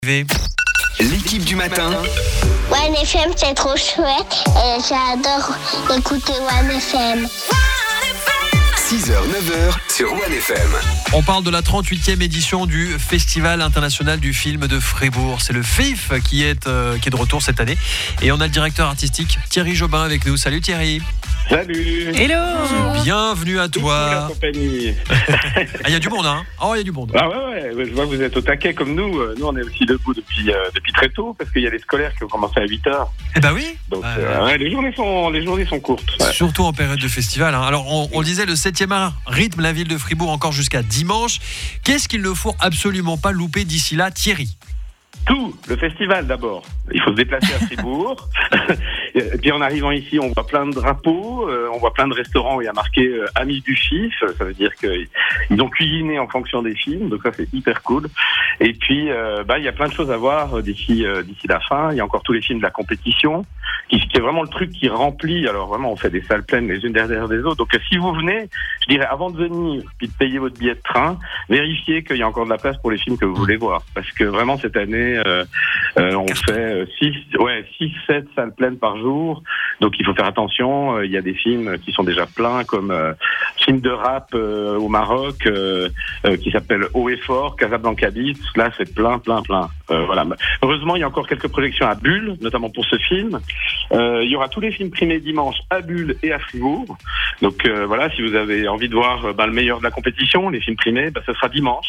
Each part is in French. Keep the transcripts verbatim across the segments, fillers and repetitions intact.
L'équipe du matin. One F M, c'est trop chouette et j'adore écouter One F M. six heures neuf heures sur One F M. On parle de la trente-huitième édition du Festival international du film de Fribourg. C'est le F I F qui est, euh, qui est de retour cette année. Et on a le directeur artistique Thierry Jobin avec nous. Salut Thierry. Salut. Hello. Bienvenue à toi. Il ah, y a du monde, hein. Oh, il y a du monde. Ah ouais, ouais, je vois que vous êtes au taquet comme nous. Nous, on est aussi debout depuis, euh, depuis très tôt parce qu'il y a les scolaires qui ont commencé à huit heures. Eh ben oui. Donc, euh, euh, ouais, les, journées sont, les journées sont courtes. Ouais. Surtout en période de festival. Hein. Alors, on, on le disait, le septième art rythme la ville de Fribourg encore jusqu'à dimanche. Qu'est-ce qu'il ne faut absolument pas louper d'ici là, Thierry ? Tout, le festival d'abord. Il faut se déplacer à Fribourg. Et puis en arrivant ici, on voit plein de drapeaux, euh, on voit plein de restaurants où il y a marqué euh, Amis du F I F. Ça veut dire qu'ils ont cuisiné en fonction des films, donc ça c'est hyper cool. Et puis, euh, bah il y a plein de choses à voir d'ici euh, d'ici la fin. Il y a encore tous les films de la compétition, qui, qui est vraiment le truc qui remplit. Alors vraiment, on fait des salles pleines les unes derrière les autres. Donc si vous venez, je dirais avant de venir, puis de payer votre billet de train, vérifiez qu'il y a encore de la place pour les films que vous voulez voir, parce que vraiment cette année. Euh, euh, on fait six, ouais, six, sept salles pleines par jour. Donc il faut faire attention. Il euh, y a des films qui sont déjà pleins, comme euh, film de rap euh, au Maroc euh, euh, qui s'appelle Haut et Fort, Casablanca Beats. Là, c'est plein, plein, plein. Euh, voilà. Heureusement, il y a encore quelques projections à Bulle, notamment pour ce film. Euh, il y aura tous les films primés dimanche à Bulle et à Fribourg. Donc euh, voilà, si vous avez envie de voir ben, le meilleur de la compétition, les films primés, ben, ce sera dimanche.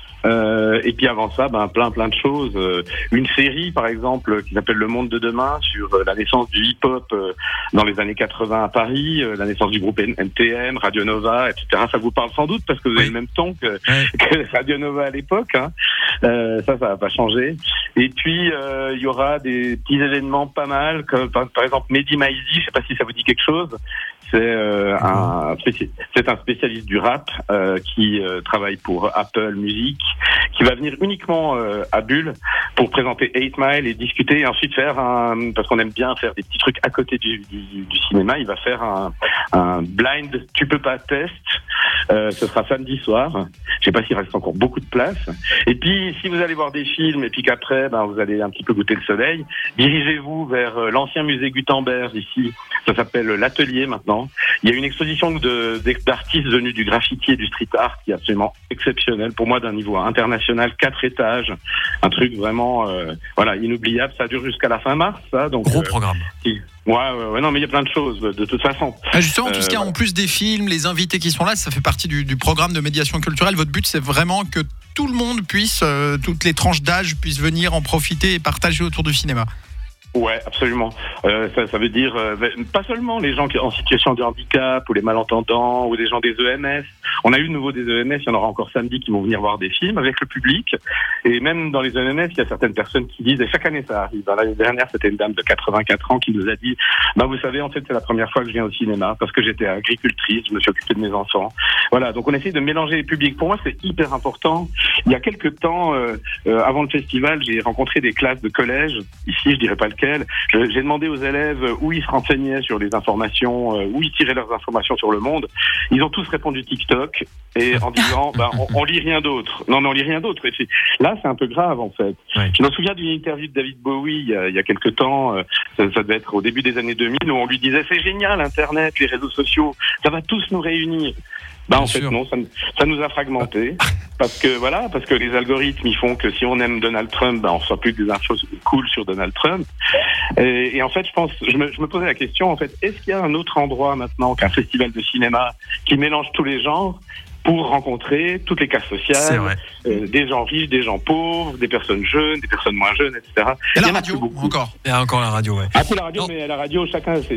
Euh, et puis avant ça, ben plein plein de choses. Euh, une série, par exemple, qui s'appelle Le Monde de demain, sur euh, la naissance du hip-hop euh, dans les années quatre-vingts à Paris, euh, la naissance du groupe N T M, Radio Nova, et cetera. Ça vous parle sans doute parce que vous avez oui. le même ton que, ouais. que Radio Nova à l'époque. Hein. Euh, ça, ça va pas changer. Et puis euh, il y aura des petits événements pas mal, comme par, par exemple Mehdi Maizi. Je sais pas si ça vous dit quelque chose. C'est euh, un c'est un spécialiste du rap euh, qui euh, travaille pour Apple Music, qui va venir uniquement euh, à Bulle pour présenter eight mile et discuter et ensuite faire un, parce qu'on aime bien faire des petits trucs à côté du, du, du cinéma, il va faire un, un blind tu peux pas test. Euh, ce sera samedi soir. Je sais pas s'il reste encore beaucoup de place. Et puis, si vous allez voir des films et puis qu'après, ben, vous allez un petit peu goûter le soleil, dirigez-vous vers euh, l'ancien musée Gutenberg ici. Ça s'appelle l'Atelier maintenant. Il y a une exposition de, d'artistes venus du graffiti et du street art qui est absolument exceptionnelle. Pour moi, d'un niveau international, quatre étages. Un truc vraiment, euh, voilà, inoubliable. Ça dure jusqu'à la fin mars, ça. Donc, gros euh, programme. Si. Ouais, ouais, ouais, non, mais il y a plein de choses, de toute façon. Ah, justement, tout ce qui est voilà. en plus des films, les invités qui sont là, ça fait partie du, du programme de médiation culturelle. Votre but, c'est vraiment que tout le monde puisse, euh, toutes les tranches d'âge puissent venir en profiter et partager autour du cinéma. Ouais, absolument. Euh, ça, ça veut dire euh, pas seulement les gens qui en situation de handicap ou les malentendants ou des gens des E M S. On a eu de nouveau des E M S, il y en aura encore samedi qui vont venir voir des films avec le public. Et même dans les E M S, il y a certaines personnes qui disent, et chaque année ça arrive. L'année dernière, c'était une dame de quatre-vingt-quatre ans qui nous a dit, bah vous savez, en fait, c'est la première fois que je viens au cinéma parce que j'étais agricultrice, je me suis occupée de mes enfants. Voilà, donc on essaie de mélanger les publics. Pour moi, c'est hyper important. Il y a quelques temps, euh, euh, avant le festival, j'ai rencontré des classes de collège. Ici, je dirais pas lequel. J'ai demandé aux élèves où ils se renseignaient sur les informations, où ils tiraient leurs informations sur le monde. Ils ont tous répondu TikTok et en disant ben, on, on lit rien d'autre. Non, mais on lit rien d'autre. Et là, c'est un peu grave en fait. Ouais. Je me souviens d'une interview de David Bowie il y a, il y a quelques temps. Ça, ça devait être au début des années deux mille où on lui disait c'est génial Internet, les réseaux sociaux, ça va tous nous réunir. Bah en fait non, ça, ça nous a fragmentés parce que voilà, parce que les algorithmes ils font que si on aime Donald Trump, bah on reçoit plus que des infos cool sur Donald Trump. Et, et en fait, je pense, je me, je me posais la question en fait, est-ce qu'il y a un autre endroit maintenant qu'un festival de cinéma qui mélange tous les genres pour rencontrer toutes les classes sociales, euh, des gens riches, des gens pauvres, des personnes jeunes, des personnes moins jeunes, et cetera. Et la radio encore. Il y a encore la radio, ouais. Ah, c'est la radio, non. Mais à la radio, chacun c'est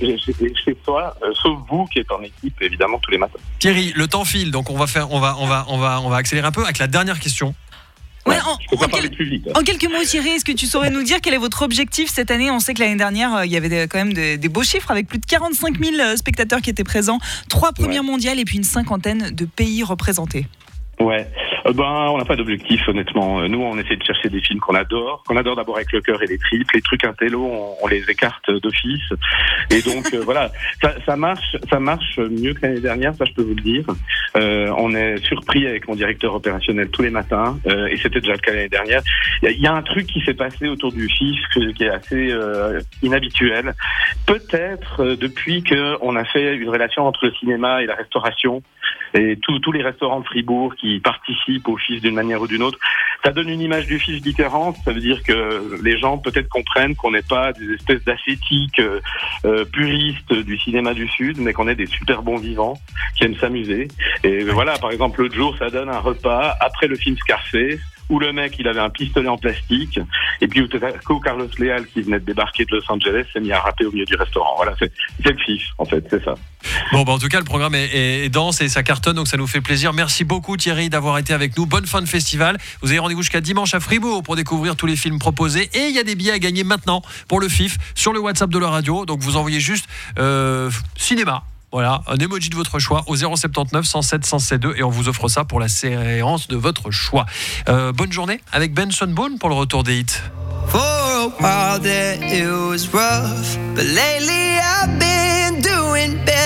chez soi, euh, sauf vous qui êtes en équipe, évidemment, tous les matins. Thierry, le temps file, donc on va faire, on va, on va, on va, on va accélérer un peu avec la dernière question. Ouais, en, en, quel, vite, hein. en quelques mots, Thierry, est-ce que tu saurais nous dire quel est votre objectif cette année ? On sait que l'année dernière, euh, il y avait des, quand même des, des beaux chiffres avec plus de quarante-cinq mille spectateurs qui étaient présents, trois premières ouais. mondiales et puis une cinquantaine de pays représentés. Ouais. Euh, ben, on n'a pas d'objectif, honnêtement. Nous, on essaie de chercher des films qu'on adore, qu'on adore d'abord avec le cœur et les tripes. Les trucs intello, on, on les écarte d'office. Et donc, euh, voilà, ça, ça marche, ça marche mieux que l'année dernière, ça je peux vous le dire. Euh, on est surpris avec mon directeur opérationnel tous les matins, euh, et c'était déjà le cas l'année dernière. Il y, y a un truc qui s'est passé autour du F I F qui est assez euh, inhabituel. Peut-être euh, depuis que on a fait une relation entre le cinéma et la restauration, et tous tous les restaurants de Fribourg qui participent au F I F d'une manière ou d'une autre, ça donne une image du F I F différente. Ça veut dire que les gens peut-être comprennent qu'on n'est pas des espèces d'ascétiques euh, euh, puristes du cinéma du Sud, mais qu'on est des super bons vivants qui aiment s'amuser. Et voilà, par exemple, l'autre jour, ça donne un repas après le film Scarface, où le mec, il avait un pistolet en plastique, et puis où tout à coup, Carlos Leal, qui venait de débarquer de Los Angeles, s'est mis à rapper au milieu du restaurant. Voilà, c'est, c'est le F I F, en fait, c'est ça. Bon, bah en tout cas, le programme est, est, est dense et ça cartonne, donc ça nous fait plaisir. Merci beaucoup Thierry d'avoir été avec nous. Bonne fin de festival. Vous avez rendez-vous jusqu'à dimanche à Fribourg pour découvrir tous les films proposés. Et il y a des billets à gagner maintenant pour le F I F sur le WhatsApp de la radio. Donc vous envoyez juste euh, cinéma. Voilà, un emoji de votre choix au zéro sept neuf, cent sept, cent sept deux et on vous offre ça pour la séance de votre choix. Euh, bonne journée avec Benson Boone pour le retour des hits. For a while there it was rough, but lately I've been doing better.